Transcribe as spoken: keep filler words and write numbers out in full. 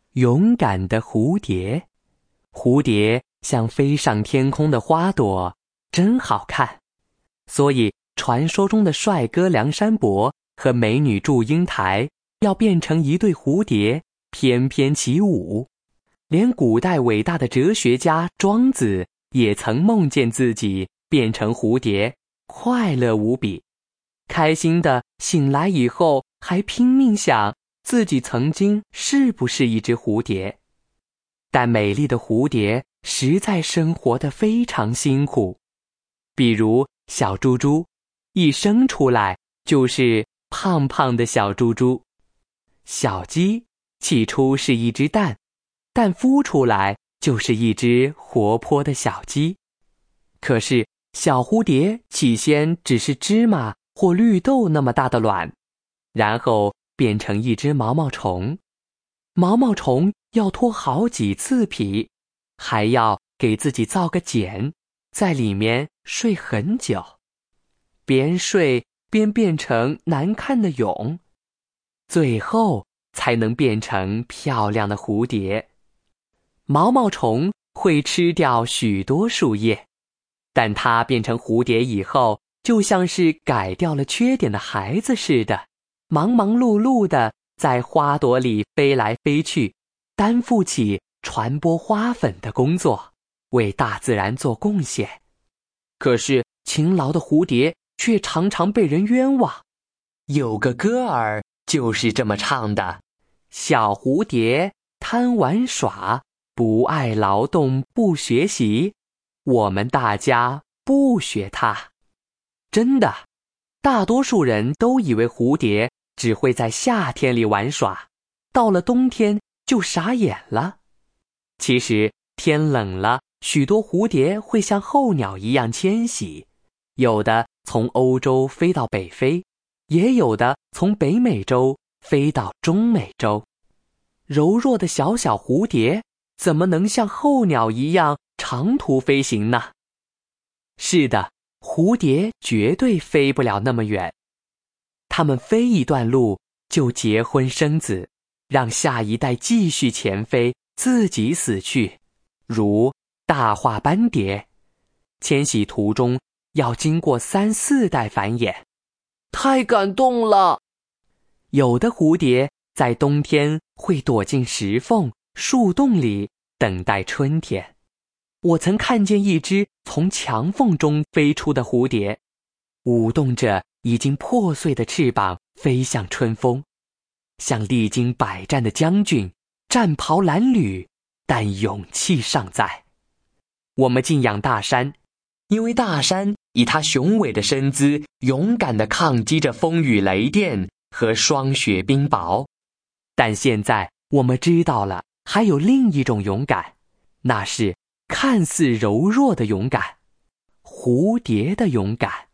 勇敢的蝴蝶。蝴蝶像飞上天空的花朵，真好看。所以传说中的帅哥梁山伯和美女祝英台要变成一对蝴蝶，翩翩起舞。连古代伟大的哲学家庄子也曾梦见自己变成蝴蝶，快乐无比。开心的醒来以后，还拼命想自己曾经是不是一只蝴蝶。但美丽的蝴蝶实在生活得非常辛苦。比如小猪猪，一生出来就是胖胖的小猪猪。小鸡起初是一只蛋，但孵出来就是一只活泼的小鸡。可是小蝴蝶起先只是芝麻或绿豆那么大的卵，然后变成一只毛毛虫。毛毛虫要脱好几次皮，还要给自己造个茧，在里面睡很久，边睡边变成难看的蛹，最后才能变成漂亮的蝴蝶。毛毛虫会吃掉许多树叶，但它变成蝴蝶以后，就像是改掉了缺点的孩子似的，忙忙碌碌的在花朵里飞来飞去，担负起传播花粉的工作，为大自然做贡献。可是勤劳的蝴蝶却常常被人冤枉。有个歌儿就是这么唱的：小蝴蝶贪玩耍，不爱劳动不学习，我们大家不学它。真的，大多数人都以为蝴蝶只会在夏天里玩耍，到了冬天就傻眼了。其实天冷了，许多蝴蝶会像候鸟一样迁徙，有的从欧洲飞到北非，也有的从北美洲飞到中美洲。柔弱的小小蝴蝶怎么能像候鸟一样长途飞行呢？是的，蝴蝶绝对飞不了那么远。它们飞一段路就结婚生子，让下一代继续前飞，自己死去。如大化斑蝶，迁徙途中要经过三四代繁衍。太感动了！有的蝴蝶在冬天会躲进石缝、树洞里等待春天。我曾看见一只从墙缝中飞出的蝴蝶，舞动着已经破碎的翅膀飞向春风，像历经百战的将军，战袍褴褛，但勇气尚在。我们敬仰大山，因为大山以它雄伟的身姿，勇敢地抗击着风雨雷电和霜雪冰雹。但现在我们知道了，还有另一种勇敢，那是看似柔弱的勇敢，蝴蝶的勇敢。